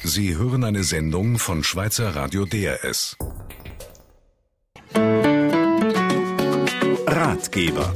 Sie hören eine Sendung von Schweizer Radio DRS. Ratgeber.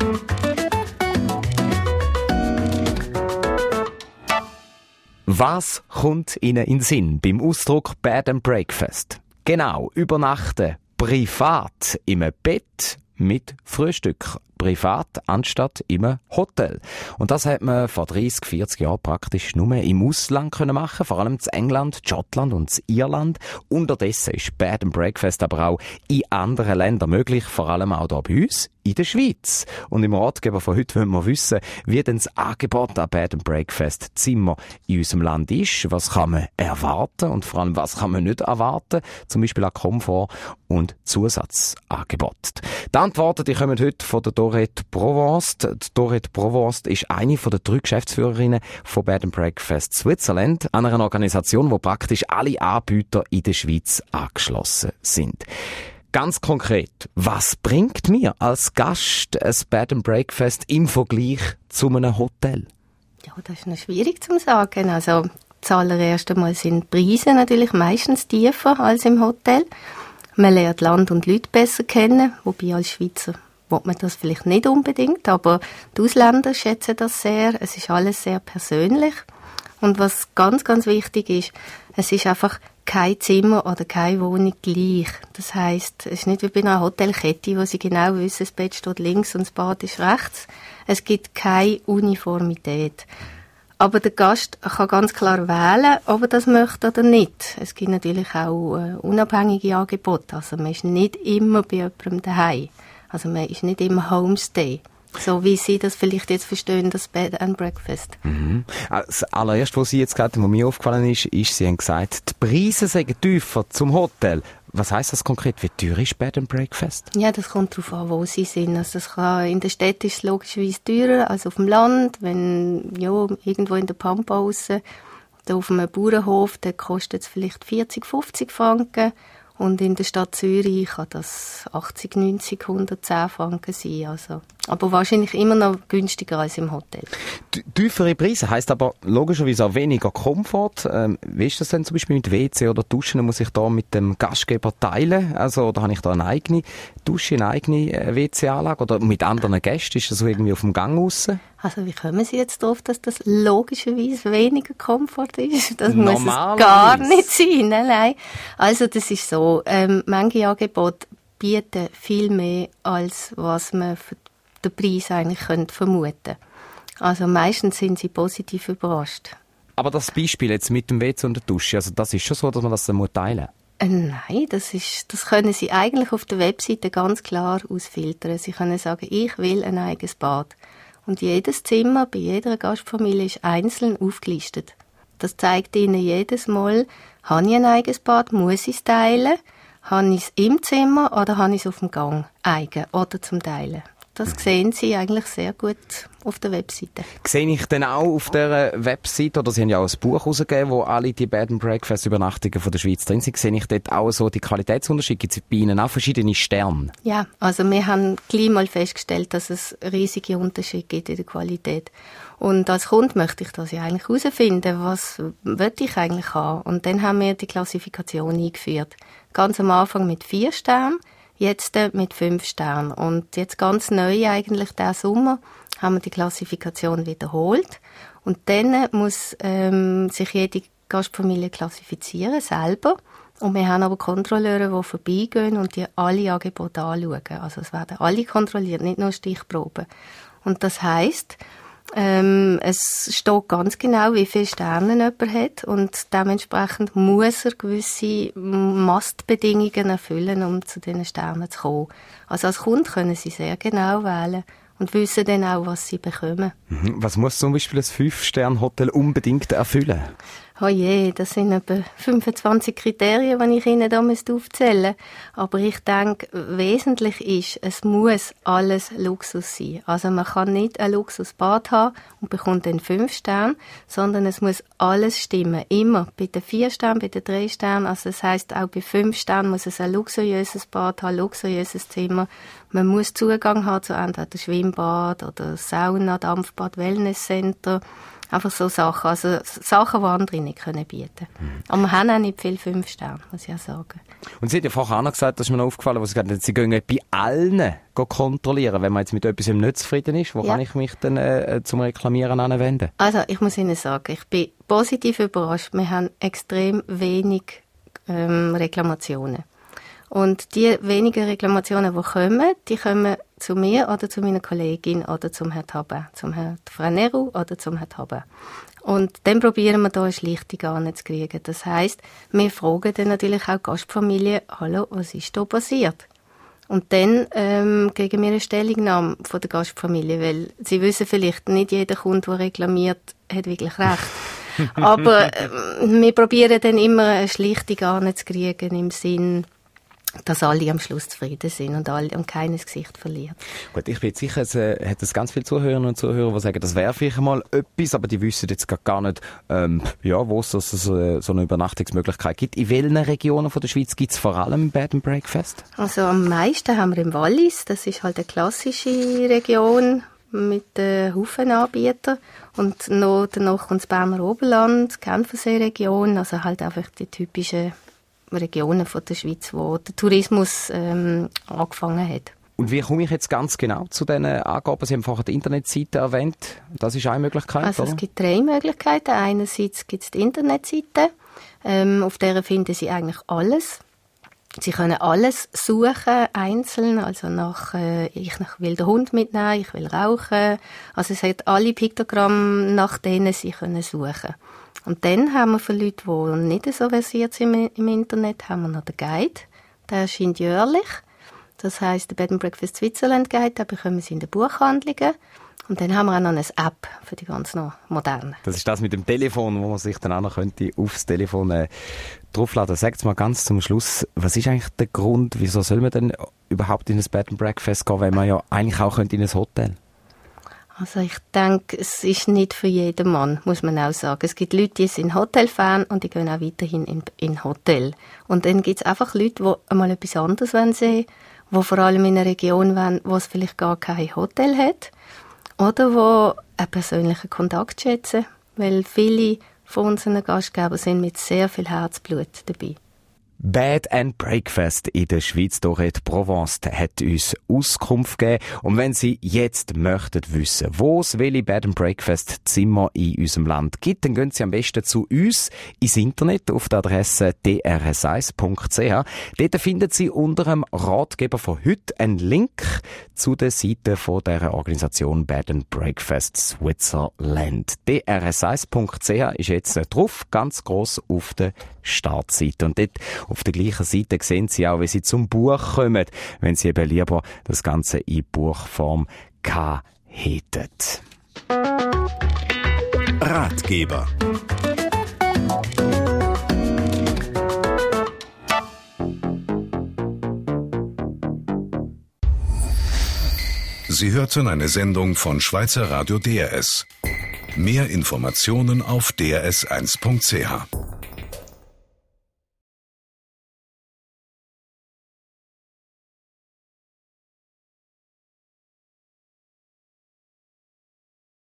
Was kommt Ihnen in den Sinn beim Ausdruck Bed and Breakfast? Genau, übernachten privat im Bett mit Frühstück. Privat anstatt im Hotel. Und das hat man vor 30, 40 Jahren praktisch nur im Ausland können machen, vor allem in England, Schottland und Irland. Unterdessen ist Bed and Breakfast aber auch in anderen Ländern möglich, vor allem auch hier bei uns in der Schweiz. Und im Ratgeber von heute wollen wir wissen, wie denn das Angebot an Bed and Breakfast Zimmer in unserem Land ist, was kann man erwarten und vor allem, was kann man nicht erwarten, zum Beispiel an Komfort und Zusatzangebot. Die Antworten, die kommen heute von der Dorette Provost. Die Dorette Provost ist eine von den 3 Geschäftsführerinnen von Bed and Breakfast Switzerland, einer Organisation, wo praktisch alle Anbieter in der Schweiz angeschlossen sind. Ganz konkret, was bringt mir als Gast ein Bed and Breakfast im Vergleich zu einem Hotel? Ja, das ist noch schwierig zu sagen. Also, zuallererst einmal sind die Preise natürlich meistens tiefer als im Hotel. Man lernt Land und Leute besser kennen, wobei als Schweizer will man das vielleicht nicht unbedingt, aber die Ausländer schätzen das sehr. Es ist alles sehr persönlich. Und was ganz, ganz wichtig ist, es ist einfach kein Zimmer oder keine Wohnung gleich. Das heisst, es ist nicht wie bei einer Hotelkette, wo sie genau wissen, das Bett steht links und das Bad ist rechts. Es gibt keine Uniformität. Aber der Gast kann ganz klar wählen, ob er das möchte oder nicht. Es gibt natürlich auch unabhängige Angebote. Also man ist nicht immer bei jemandem daheim. Also man ist nicht immer Homestay. So wie Sie das vielleicht jetzt verstehen, das Bed and Breakfast. Mhm. Das allererste, was Sie jetzt gesagt haben, was mir aufgefallen ist, Sie haben gesagt, die Preise sind tiefer zum Hotel. Was heisst das konkret? Wie teuer ist Bed and Breakfast? Ja, das kommt darauf an, wo Sie sind. Also in der Stadt ist es logischerweise teurer als auf dem Land. Wenn irgendwo in der Pampa raus, da auf einem Bauernhof, da kostet es vielleicht 40, 50 Franken. Und in der Stadt Zürich kann das 80, 90, 110 Franken sein. Also, aber wahrscheinlich immer noch günstiger als im Hotel. Tiefere Preise heisst aber logischerweise auch weniger Komfort. Wie ist das denn zum Beispiel mit WC oder Duschen? Muss ich da mit dem Gastgeber teilen? Also, oder habe ich da eine eigene Dusche, eine eigene WC-Anlage? Oder mit anderen Gästen? Ist das so irgendwie auf dem Gang raus? Also, wie kommen Sie jetzt darauf, dass das logischerweise weniger Komfort ist? Das muss es gar nicht sein. Nein. Also, das ist so. Manche Angebote bieten viel mehr, als was man für den Preis eigentlich vermuten könnte. Also, meistens sind sie positiv überrascht. Aber das Beispiel jetzt mit dem WC und der Dusche, also das ist schon so, dass man das dann teilen muss? Nein, das können Sie eigentlich auf der Webseite ganz klar ausfiltern. Sie können sagen, ich will ein eigenes Bad. Und jedes Zimmer bei jeder Gastfamilie ist einzeln aufgelistet. Das zeigt Ihnen jedes Mal, habe ich ein eigenes Bad, muss ich es teilen, habe ich es im Zimmer oder habe ich es auf dem Gang, eigen oder zum Teilen. Das sehen Sie eigentlich sehr gut auf der Webseite. Sehe ich dann auch auf der Webseite, oder Sie haben ja auch ein Buch herausgegeben, wo alle die Bed and Breakfast Übernachtungen von der Schweiz drin sind, sehe ich dort auch so die Qualitätsunterschiede? Gibt es bei Ihnen auch verschiedene Sterne? Ja, also wir haben gleich mal festgestellt, dass es riesige Unterschiede gibt in der Qualität. Und als Kunde möchte ich das ja eigentlich herausfinden, was will ich eigentlich haben. Und dann haben wir die Klassifikation eingeführt. Ganz am Anfang mit 4 Sternen. Jetzt mit 5 Sternen. Und jetzt ganz neu eigentlich diesen Sommer haben wir die Klassifikation wiederholt. Und dann muss sich jede Gastfamilie klassifizieren, selber. Und wir haben aber Kontrolleure, die vorbeigehen und die alle Angebote anschauen. Also es werden alle kontrolliert, nicht nur Stichproben. Und das heisst, es steht ganz genau, wie viele Sterne jemand hat und dementsprechend muss er gewisse Mastbedingungen erfüllen, um zu diesen Sternen zu kommen. Also als Kunde können Sie sehr genau wählen und wissen dann auch, was Sie bekommen. Was muss zum Beispiel ein 5-Sterne-Hotel unbedingt erfüllen? Oh je, das sind etwa 25 Kriterien, die ich Ihnen da aufzählen müsste. Aber ich denke, wesentlich ist, es muss alles Luxus sein. Also man kann nicht ein Luxusbad haben und bekommt dann 5 Sterne, sondern es muss alles stimmen. Immer. Bei den 4 Sternen, bei den 3 Sternen. Also das heisst, auch bei 5 Sternen muss es ein luxuriöses Bad haben, luxuriöses Zimmer. Man muss Zugang haben zu entweder Schwimmbad oder Sauna, Dampfbad, Wellnesscenter. Einfach so Sachen, also Sachen, die andere nicht bieten können. Aber wir haben auch nicht viel 5 Sterne, muss ich auch sagen. Und Sie hat ja vorher auch noch gesagt, das ist mir noch aufgefallen, wo Sie gesagt haben, Sie gehen bei allen kontrollieren, wenn man jetzt mit etwas nicht zufrieden ist. Wo kann ich mich dann zum Reklamieren anwenden? Also ich muss Ihnen sagen, ich bin positiv überrascht. Wir haben extrem wenig Reklamationen. Und die wenigen Reklamationen, die kommen zu mir oder zu meiner Kollegin oder zum Herrn Taber, zum Herrn Frau Neru oder zum Herrn Taber. Und dann probieren wir da eine Schlichtung anzukriegen. Das heisst, wir fragen dann natürlich auch die Gastfamilie, hallo, was ist da passiert? Und dann kriegen wir eine Stellungnahme von der Gastfamilie, weil sie wissen vielleicht, nicht jeder Kunde, der reklamiert, hat wirklich recht. Aber wir probieren dann immer eine Schlichtung anzukriegen im Sinn, dass alle am Schluss zufrieden sind und keines Gesicht verliert. Gut, ich bin jetzt sicher, es hat es ganz viele Zuhörerinnen und Zuhörer, die sagen, das wäre vielleicht mal etwas, aber die wissen jetzt gar nicht, wo es so eine Übernachtungsmöglichkeit gibt. In welchen Regionen von der Schweiz gibt es vor allem Bed and Breakfast? Also am meisten haben wir im Wallis, das ist halt eine klassische Region mit Haufen Anbietern. Und danach kommt das Berner Oberland, die Genfersee-Region, also halt einfach die typischen Regionen von der Schweiz, wo der Tourismus angefangen hat. Und wie komme ich jetzt ganz genau zu diesen Angaben? Sie haben vorher die Internetseite erwähnt. Das ist eine Möglichkeit, Also oder? Es gibt 3 Möglichkeiten. Einerseits gibt es die Internetseite. Auf der finden Sie eigentlich alles. Sie können alles suchen, einzeln, also ich will den Hund mitnehmen, ich will rauchen. Also es hat alle Piktogramme, nach denen Sie können suchen. Und dann haben wir für Leute, die nicht so versiert sind im Internet, haben wir noch den Guide. Der erscheint jährlich. Das heisst, der Bed and Breakfast Switzerland Guide, den bekommen Sie in den Buchhandlungen. Und dann haben wir auch noch eine App für die ganz noch modernen. Das ist das mit dem Telefon, wo man sich dann auch noch aufs Telefon draufladen. Sagt mal ganz zum Schluss, was ist eigentlich der Grund, wieso soll man denn überhaupt in ein Bed and Breakfast gehen, wenn man ja eigentlich auch in ein Hotel? Also ich denke, es ist nicht für jeden Mann, muss man auch sagen. Es gibt Leute, die sind Hotel-Fan und die gehen auch weiterhin in Hotel. Und dann gibt es einfach Leute, die einmal etwas anderes sehen wollen, die vor allem in einer Region wollen, wo es vielleicht gar kein Hotel hat. Oder die einen persönlichen Kontakt schätzen, weil viele von unseren Gastgebern sind mit sehr viel Herzblut dabei. Bed and Breakfast in der Schweiz, Dorette Provence, hat uns Auskunft gegeben. Und wenn Sie jetzt möchten wissen, wo es welche Bed and Breakfast Zimmer in unserem Land gibt, dann gehen Sie am besten zu uns ins Internet auf der Adresse drs1.ch. Dort finden Sie unter dem Ratgeber von heute einen Link zu der Seite von der Organisation Bed and Breakfast Switzerland. drs1.ch ist jetzt drauf, ganz gross auf der Startseite. Und dort auf der gleichen Seite sehen Sie auch, wie Sie zum Buch kommen, wenn Sie eben lieber das Ganze in Buchform hätten. Ratgeber. Sie hörten eine Sendung von Schweizer Radio DRS. Mehr Informationen auf drs1.ch.